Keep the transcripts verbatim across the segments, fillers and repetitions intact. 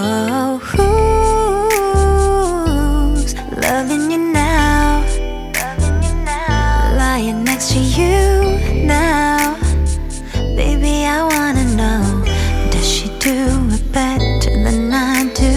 Oh, who's loving you now? Lying next to you now. Baby, I wanna know, does she do it better than I do?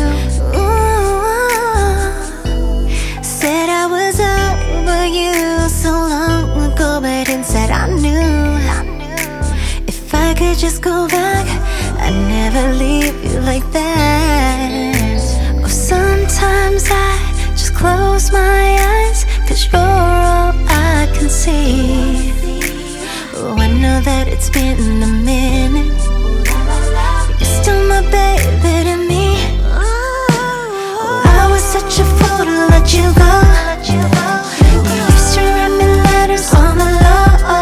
Ooh, said I was over you so long ago, but inside I knew, if I could just go back, I'd never leave you like that. Oh, sometimes I just close my eyes, 'cause you're all I can see. Oh, I know that it's been a minute, you're still my baby to me. Oh, I was such a fool to let you go. You used to write me letters on the low.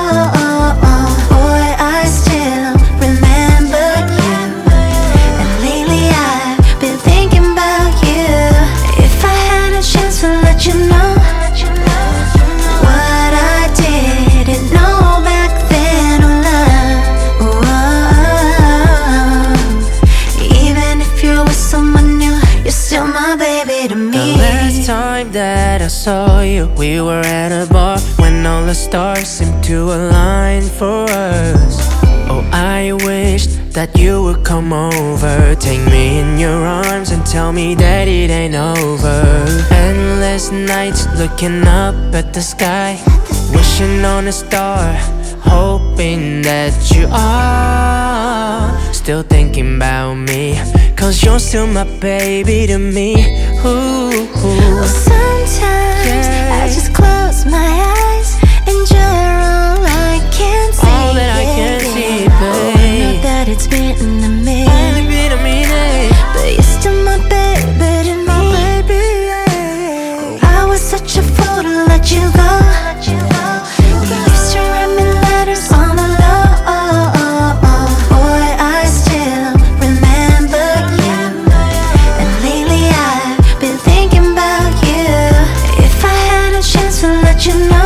Boy, I still remember you, and lately I've been thinking about you. If I had a chance to let you know what I didn't know back then, oh love, oh, even if you're with someone new, you're still my baby to me. The last time that I saw you, we were at a bar when all the stars seemed to align for us. Oh, I wished that you would come over, take me in your arms and tell me that it ain't over. Endless nights looking up at the sky, wishing on a star, hoping that you are still thinking about me, 'cause you're still my baby to me. Ooh, Well, sometimes yeah. I just close my eyes and you're all I can see. All that I can yeah, see, yeah. babe. Oh, I know that it's been a Only minute, been a minute, but you're still my baby to me. baby, yeah. I was such a fool to let you go. You used to write me letters on the low. Boy, I still remember you, and lately I've been thinking about you. If I had a chance to let you know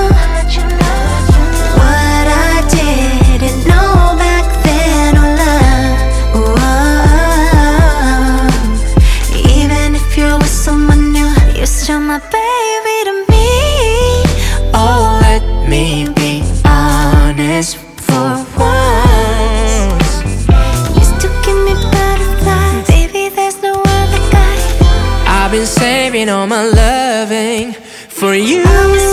what I didn't know back then, oh love, oh, even if you're with someone new, you're still my baby to me. Oh, let me be honest for once. You still give me butterflies, baby, there's no other guy. I've been saving all my loving for you. I was